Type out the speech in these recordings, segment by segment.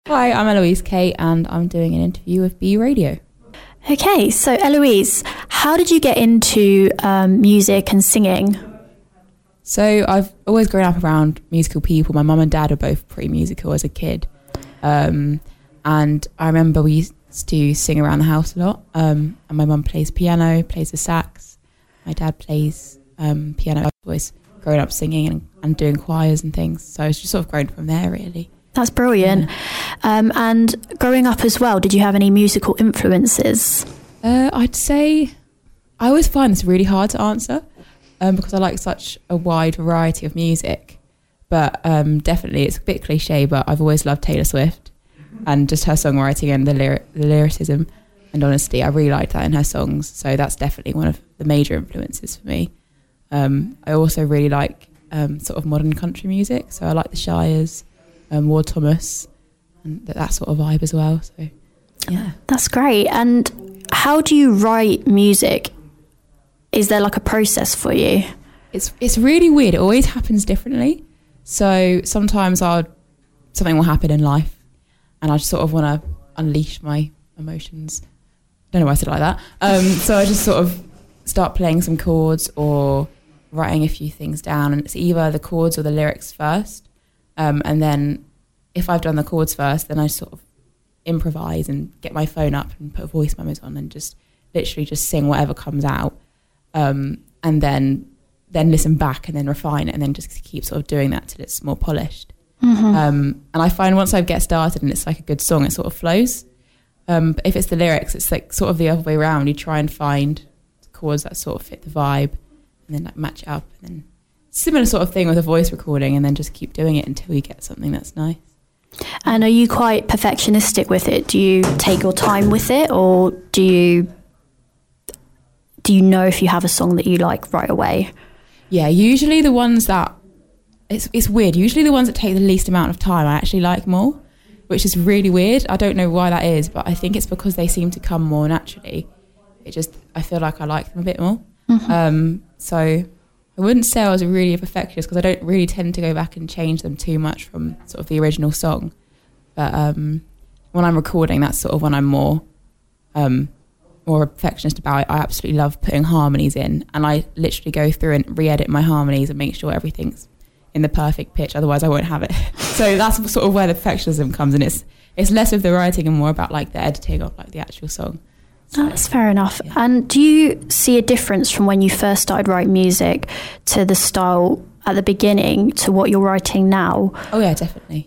Hi, I'm Eloise Kate and I'm doing an interview with B Radio. Okay, so Eloise, how did you get into music and singing? So I've always grown up around musical people. My mum and dad were both pretty musical as a kid. And I remember we used to sing around the house a lot. And my mum plays piano, plays the sax. My dad plays piano. I've always grown up singing and doing choirs and things. So it's just sort of grown from there, really. That's brilliant. Yeah. And growing up as well, did you have any musical influences? I'd say I always find this really hard to answer because I like such a wide variety of music. But definitely, it's a bit cliche, but I've always loved Taylor Swift and just her songwriting and the lyricism. And honestly, I really like that in her songs. So that's definitely one of the major influences for me. I also really like sort of modern country music. So I like the Shires, Ward Thomas, and that sort of vibe as well. So yeah, that's great. And how do you write music? Is there like a process for you? It's really weird. It always happens differently. So sometimes something will happen in life, and I just sort of want to unleash my emotions. Don't know why I said it like that. So I just sort of start playing some chords or writing a few things down, and it's either the chords or the lyrics first. And then if I've done the chords first, then I sort of improvise and get my phone up and put voice memos on and just literally just sing whatever comes out. And then listen back and then refine it and then just keep sort of doing that till it's more polished. Mm-hmm. And I find once I get started and it's like a good song, it sort of flows. But if it's the lyrics, it's like sort of the other way around. You try and find chords that sort of fit the vibe and then like match it up, and then similar sort of thing with a voice recording, and then just keep doing it until you get something that's nice. And are you quite perfectionistic with it? Do you take your time with it, or do you know if you have a song that you like right away? Yeah, usually the ones that it's weird. Usually the ones that take the least amount of time I actually like more, which is really weird. I don't know why that is, but I think it's because they seem to come more naturally. I feel like I like them a bit more. Mm-hmm. So I wouldn't say I was really a perfectionist because I don't really tend to go back and change them too much from sort of the original song. But when I'm recording, that's sort of when I'm more a perfectionist about it. I absolutely love putting harmonies in, and I literally go through and re-edit my harmonies and make sure everything's in the perfect pitch, otherwise I won't have it. So that's sort of where the perfectionism comes in. It's less of the writing and more about like the editing of like the actual song. So, that's fair enough. Yeah. And do you see a difference from when you first started writing music to the style at the beginning to what you're writing now? Oh yeah, definitely.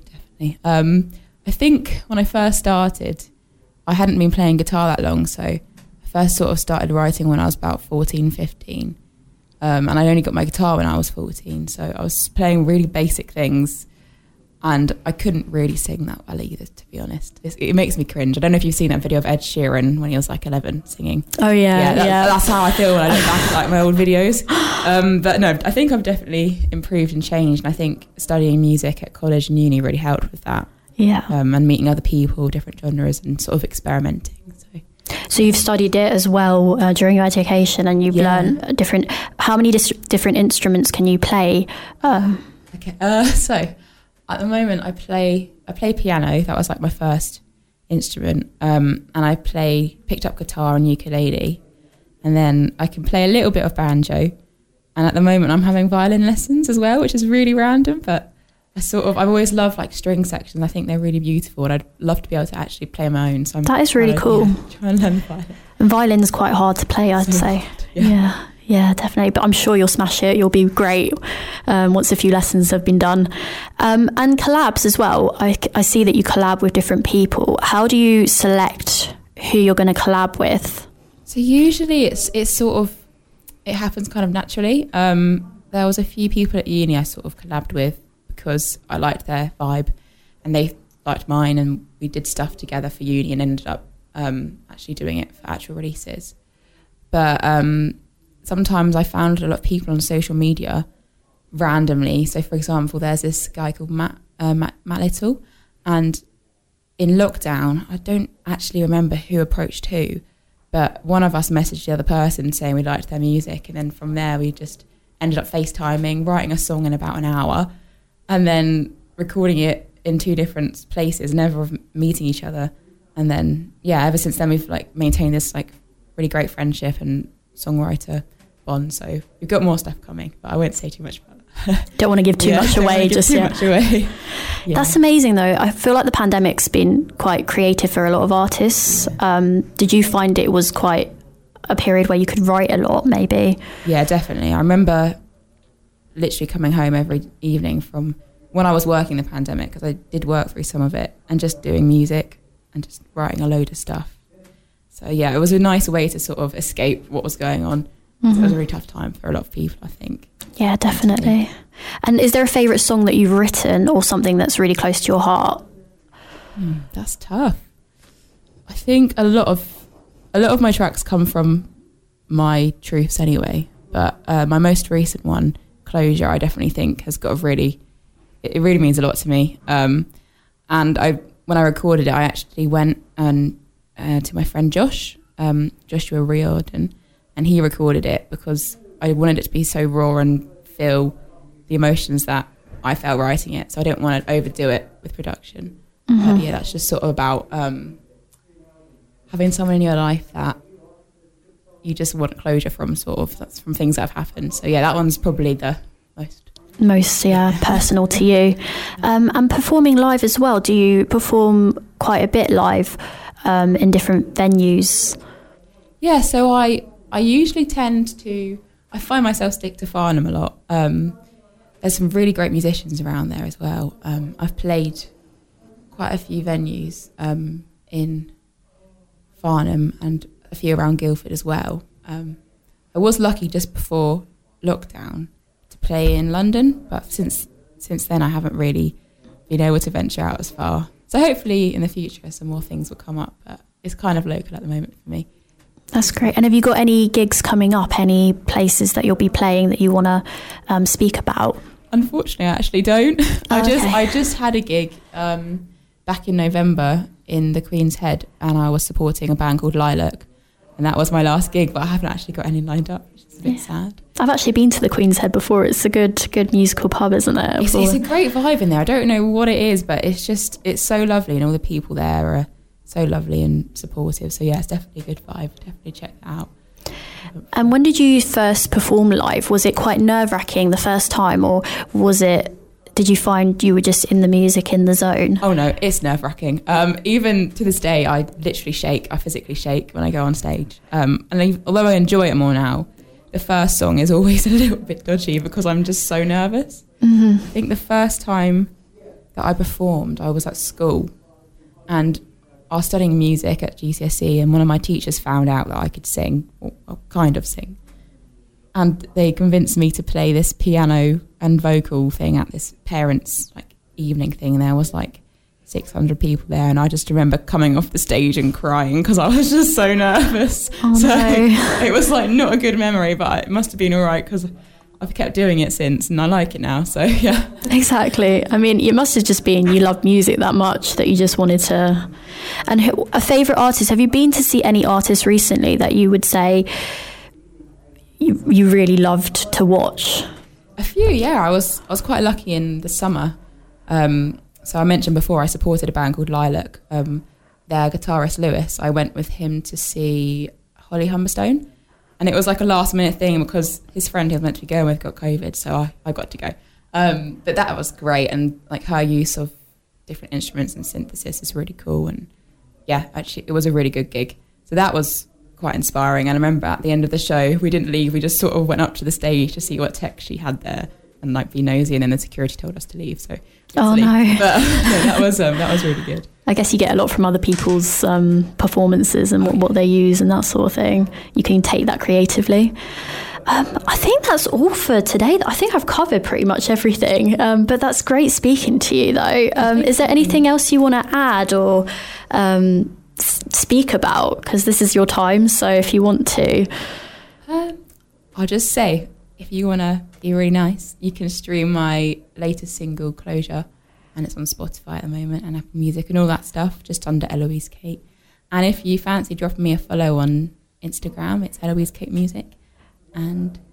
I think when I first started, I hadn't been playing guitar that long, so I first sort of started writing when I was about 14, 15. And I only got my guitar when I was 14, so I was playing really basic things, and I couldn't really sing that well either, to be honest. It makes me cringe. I don't know if you've seen that video of Ed Sheeran when he was like 11 singing. Oh yeah, that's how I feel when I look back at like my old videos. But no, I think I've definitely improved and changed, and I think studying music at college and uni really helped with that. Yeah. And meeting other people, different genres, and sort of experimenting. So you've studied it as well during your education, and you've learned different. How many different instruments can you play? Okay. So at the moment, I play piano. That was like my first instrument, and I picked up guitar and ukulele, and then I can play a little bit of banjo. And at the moment, I'm having violin lessons as well, which is really random, but I've always loved like string sections. I think they're really beautiful, and I'd love to be able to actually play my own. So that is really cool. Try and learn the violin. And violin's quite hard to play, I'd say. Yeah, definitely. But I'm sure you'll smash it. You'll be great once a few lessons have been done. And collabs as well. I see that you collab with different people. How do you select who you're going to collab with? So usually it's sort of, it happens kind of naturally. There was a few people at uni I sort of collabed with because I liked their vibe and they liked mine, and we did stuff together for uni and ended up actually doing it for actual releases. But sometimes I found a lot of people on social media randomly. So for example, there's this guy called Matt Little, and in lockdown, I don't actually remember who approached who, but one of us messaged the other person saying we liked their music, and then from there we just ended up FaceTiming, writing a song in about an hour, and then recording it in two different places, never meeting each other. And then, ever since then, we've like maintained this like really great friendship and songwriter bond. So we've got more stuff coming, but I won't say too much about that. Don't want to give too much away just yet. Much away. Yeah. That's amazing though. I feel like the pandemic's been quite creative for a lot of artists. Did you find it was quite a period where you could write a lot, maybe? Yeah, definitely. I remember literally coming home every evening from when I was working the pandemic, because I did work through some of it, and just doing music and just writing a load of stuff. So yeah, it was a nice way to sort of escape what was going on. Mm-hmm. It was a really tough time for a lot of people, I think. Yeah, definitely. And is there a favourite song that you've written or something that's really close to your heart? That's tough. I think a lot of my tracks come from my truths anyway, but my most recent one, Closure, I definitely think has got it really means a lot to me. And when I recorded it, I actually went to my friend Joshua Riordan, and he recorded it because I wanted it to be so raw and feel the emotions that I felt writing it. So I didn't want to overdo it with production. Mm-hmm. That's just sort of about having someone in your life that you just want closure from, sort of. That's from things that have happened. So that one's probably the most personal to you. And performing live as well. Do you perform quite a bit live in different venues? Yeah, so I usually I find myself stick to Farnham a lot. There's some really great musicians around there as well. I've played quite a few venues in Farnham and a few around Guildford as well. I was lucky just before lockdown to play in London, but since then I haven't really been able to venture out as far. So hopefully in the future some more things will come up, but it's kind of local at the moment for me. That's great. And have you got any gigs coming up, any places that you'll be playing that you want to speak about? Unfortunately, I actually don't. I just had a gig back in November in the Queen's Head, and I was supporting a band called Lilac, and that was my last gig, but I haven't actually got any lined up, which is a bit sad. I've actually been to the Queen's Head before. It's a good musical pub, isn't it? It's a great vibe in there. I don't know what it is, but it's so lovely, and all the people there are so lovely and supportive. So it's definitely a good vibe. Definitely check that out. And when did you first perform live? Was it quite nerve-wracking the first time, or did you find you were just in the music, in the zone? Oh no, it's nerve-wracking. Even to this day, I literally shake. I physically shake when I go on stage. And although I enjoy it more now, the first song is always a little bit dodgy because I'm just so nervous. Mm-hmm. I think the first time that I performed, I was at school, and I was studying music at GCSE, and one of my teachers found out that I could sing, or kind of sing. And they convinced me to play this piano and vocal thing at this parents' evening thing, and there was 600 people there, and I just remember coming off the stage and crying because I was just so nervous. Oh, so no. It was not a good memory, but it must have been all right because I've kept doing it since, and I like it now. So yeah, exactly. I mean, it must have just been you loved music that much that you just wanted to. And a favourite artist? Have you been to see any artists recently that you would say you really loved to watch? A few, yeah. I was quite lucky in the summer. So I mentioned before I supported a band called Lilac. Their guitarist Lewis, I went with him to see Holly Humberstone, and it was a last minute thing because his friend he was meant to be going with got COVID, so I got to go. But that was great, and her use of different instruments and synthesis is really cool, and yeah, actually it was a really good gig. So that was quite inspiring, and I remember at the end of the show we didn't leave, we just sort of went up to the stage to see what tech she had there and be nosy, and then the security told us to leave. So oh no, but that was really good. I guess you get a lot from other people's performances and what they use and that sort of thing. You can take that creatively. I think that's all for today. I think I've covered pretty much everything, but that's great speaking to you though. Is there anything else you want to add or speak about? Because this is your time, so if you want to. I'll just say, if you want to be really nice, you can stream my latest single, Closure, and it's on Spotify at the moment and Apple Music and all that stuff, just under Eloise Kate. And if you fancy dropping me a follow on Instagram, it's Eloise Kate Music. And